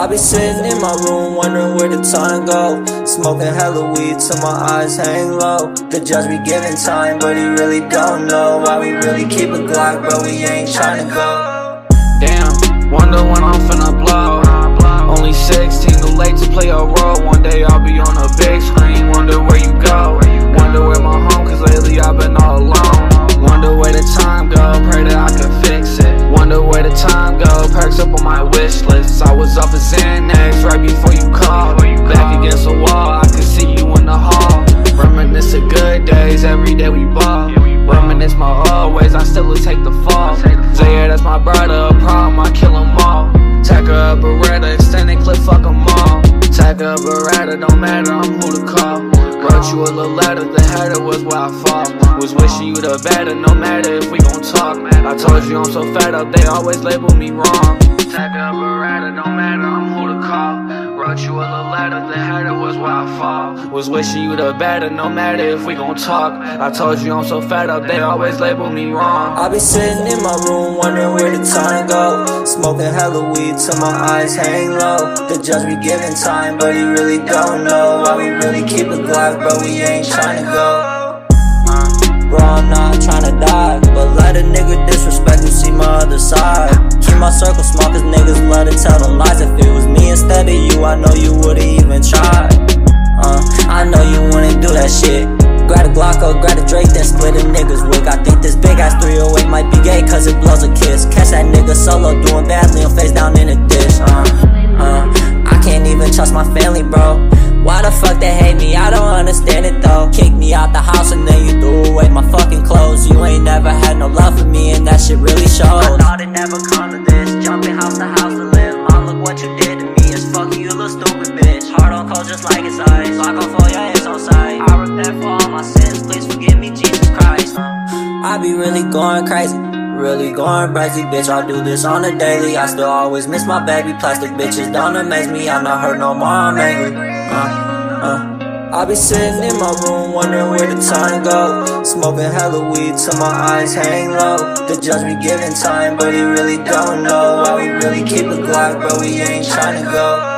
I be sitting in my room wondering where the time go. Smoking hella weed till my eyes hang low. The judge be giving time, but he really don't know why we really keep a Glock, but we ain't tryna go. Damn, wonder when I'm finna blow. Only 16, too late to play a role. One day I'll be on a big screen. Wonder where you go. Wonder where my home, cause lately I've been all alone. Wonder where the time go, pray that I can fix it. Wonder where the time go, perks up on my wish list. I was off of Xanax right before you called. Back against the wall, I could see you in the hall. Reminisce of good days, every day we ball. Reminisce my old ways, I still would take the fall. Say yeah, that's my brother, a problem, I kill them all. Tack her a Beretta, extended clip, fuck them all. Tack her a Beretta, don't matter, I'm who to call. Wrote you a little letter, the header was where I fall. Was wishing you the better, no matter if we gon' talk. I told you I'm so fed up, they always label me wrong. Tack her a Beretta, don't matter, I'm who to call. Wrote you a little letter, the header was where I fall. Was wishing you the better, no matter if we gon' talk. I told you I'm so fed up, they always label me wrong. I be sitting in my room wondering where the time go. Smoking hella weed till my eyes hang low. The judge be giving time, but he really don't know why we really keep a Glock, but we ain't tryna go. Bro, I'm not tryna die, but let a nigga disrespect and see my other side. Keep my circle small cause niggas love to tell them lies. If it was me instead of you, I know you would've even tried. I know you wouldn't do that shit. Grab a Glock or grab a Drake, then split a nigga's wig. I think this big ass 308 might be gay cause it blows a kiss. Catch that nigga solo doing badly and face down in a dish. I can't even trust my family, bro. Why the fuck they hate me? I don't understand it though. Kick me out the house and then you threw away my fucking clothes. You ain't never had no love for me and that shit really shows. I thought it never come to this, jumping house to house to live. Mom, look what you did to me, it's fuck you little stupid bitch. Heart on cold just like it's ice, lock off all your ass on sight. I repent for all my sins, please forgive me Jesus Christ. I be really going crazy, really going crazy, bitch. I do this on a daily. I still always miss my baby. Plastic bitches don't amaze me. I'm not hurt no more, I'm angry. I be sitting in my room wondering where the time go. Smoking hella weed till my eyes hang low. The judge be giving time, but he really don't know why we really keep a Glock, but we ain't tryna go.